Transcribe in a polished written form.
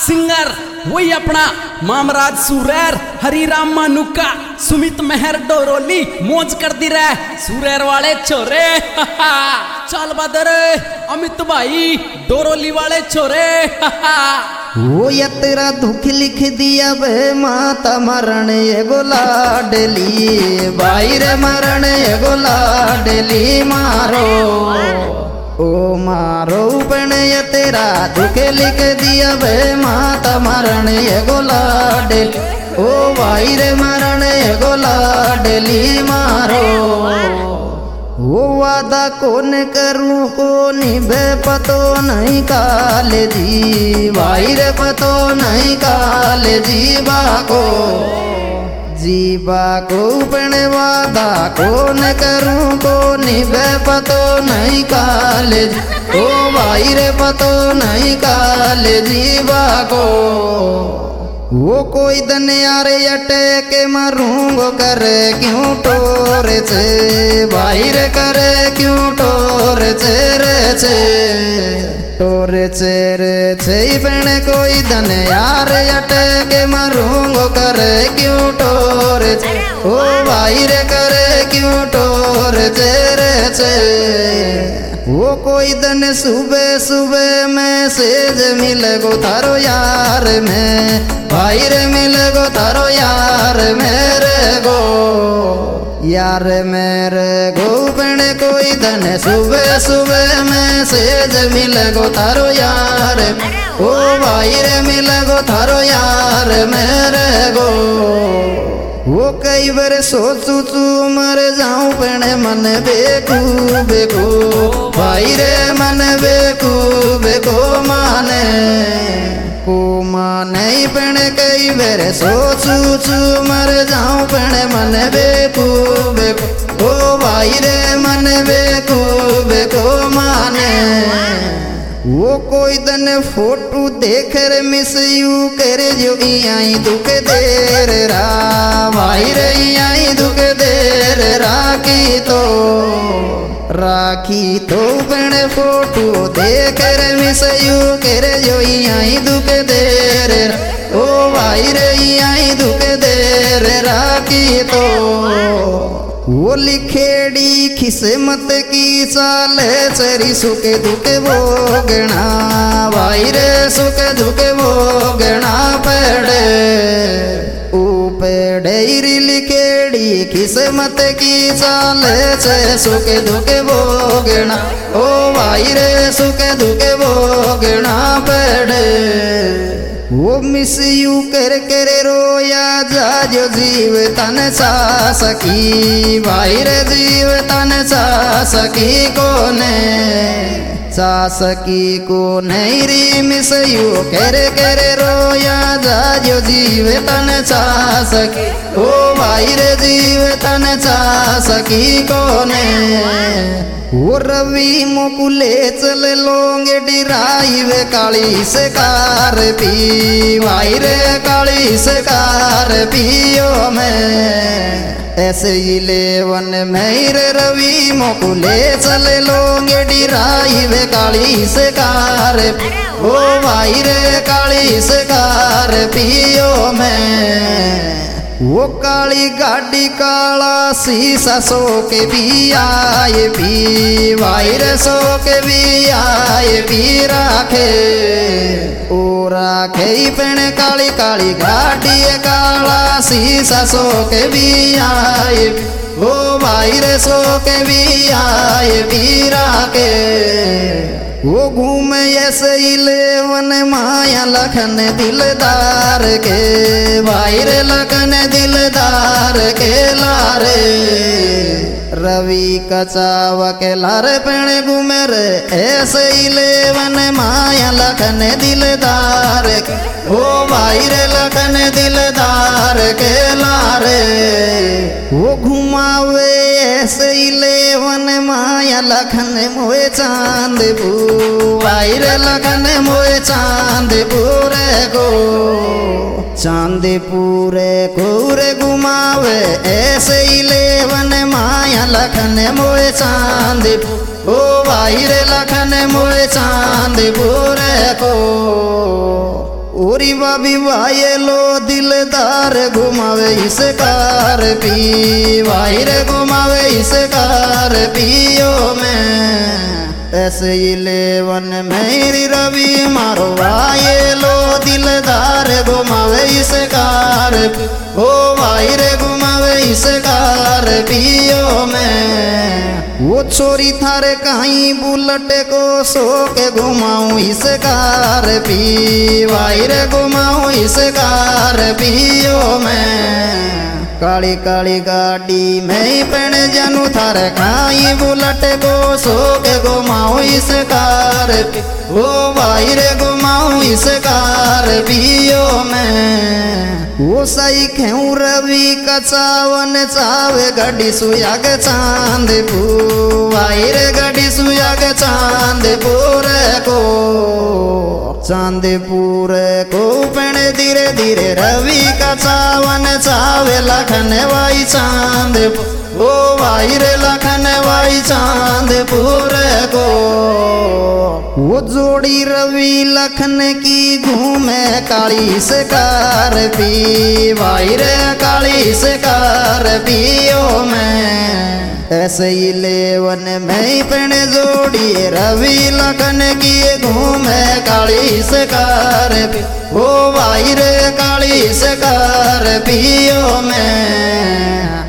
Singer वही अपना Mamraj सुरैर, Hariram manuka, Sumit मेहर डोरोली, मौज कर दी रहे सुरैर वाले छोरे। चल बदर अमित भाई डोरोली वाले छोरे। वो या तेरा दुख लिख दिया बे माता मरण एगो लाडली, भाई रे मरण एगो लाडली मारो ओ मारो पण ये तेरा दुख लिख दिया बे माता मरण एगो लाडली, ओ भाई रे मरण एगो लाडली मारो। वो वादा कौन करूं को निभे पतो नहीं काले जी, भाई रे पतो नहीं काले जीवा को पण वादा कौन करूं को निभे पतो नहीं काले जी, ओ भाई रे पतो नहीं काले जीवा को। वो कोई दन यारे अटैक मारूंगो करे क्यों टोरे छे, भाई रे करे क्यों टोरे छे रे छे, टोरे छे रे छे बहन कोई दन यारे अटैक मारूंगो करे क्यों टोरे छे, ओ भाई रे करे क्यों टोरे छे रे छे। वो कोई दन सुबह सुबह मैसेज मिलेगो थारो यार में, भाई रे मिलेगो थारो यार मेरे गो, यार मेरे गो बहन कोई दन सुबह सुबह मैसेज मिलेगो थारो यार, ओ भाई रे मिलेगो थारो यार मेरे गो। वो कई बार सोचू तू मर जाऊं पण मन बेकू भाई रे मन बेकू माने को माने पण कई बार सोचू तू मर जाऊं पण मन बेकू ओ भाई रे मन बेकू माने। वो कोई दन फोटो देख रे मिस यू कर जो आई दुख देर रा, भाई रे आई दुख देर राखी तो बन फोटो देख रे मिस यू कर जो आई दुख देर, ओ भाई रे आई दुख देर राखी तो। वो लिखेड़ी किस्मत की चाल चरी सुख दुख भोगना, भाई रे सुख दुख भोगना पड़े ऊपड़ी लिखेड़ी किस्मत की चाल से सुख दुख भोगना, ओ भाई रे सुख दुख भोगना पड़े। वो मिस यू कर रोया जा जो जीव तन सा सकी, भाई रे जीव तन सा सकी कोने सा सकी को नहीं री मिस यू कर रोया जा जो जीव तन सा सकी, ओ भाई रे जीव तन सा सकी कोने। वो रवि मुकुले चल लोंगे डिराइव काली से कार पी, भाई रे काली से कार पियो में ऐसे ही लेवन में रे रवि मुकुले चल लोंगे डिराइव काली से कार, ओ भाई रे काली से कार पियो में। वो काली गाड़ी काला शीशा सो के भी आए पी, भाई रे सो के भी आए पी राखे ओ राखे पेण काली काली गाड़ी काला शीशा सो के भी आए, ओ भाई रे सो के भी आए पी राखे। वो घूमे ऐसे ही लेवन माया लखन दिलदार के, भाई रे लखन दिलदार के लारे रवि कचावा के लारे पेड़ घूमे रे ऐसे ही लेवन माया लखन दिलदार के, ओ भाई रे लखन दिलदार के लारे। वो घुमावे ऐसे ही लेवन माया लखन मोए चांदपू, भाई रे लखन मोए चांदपुरे को चांदपुरे कोरे घुमावे ऐसे ही लेवन माया लखन मोए चांदपू, ओ भाई रे लखन मोए चांदपुरे को ओरी बाबी भाई लो दिलदार घुमावे इस कार पी भाई रे घुमावे इस कार पियो में ऐसे 11 मेरी रवि मारो भाई लो दिलदार घुमावे इस कार ओ भाई रे घुमावे इस कार पियो में वो छोरी थारे कहीं बुलट को सो के घुमाऊं इस कार पी भाई रे घुमाऊं इस कार पियो में काली काली गाड़ी में पेण जानू थारे कहीं बुलट को सो के घुमाऊं इस कार ओ भाई रे घुमाऊं इस कार पियो में वो सही खेऊ रवि कचावन चावे गड्डी सुयाग चांदपुर भाई रे गड्डी सुयाग चांदपुर को पेण धीरे धीरे रवि कचावन चावे लखन वाई चांदपुर ओ भाई रे लखन वाई चांदपुर को वो जोड़ी रवि लखन की घूमे काली से कार पी भाई रे काली से कार पियो में ऐसे 11 में पेण जोड़ी रवि लखन की घूमे काली से कार पी ओ भाई रे काली से कार पियो में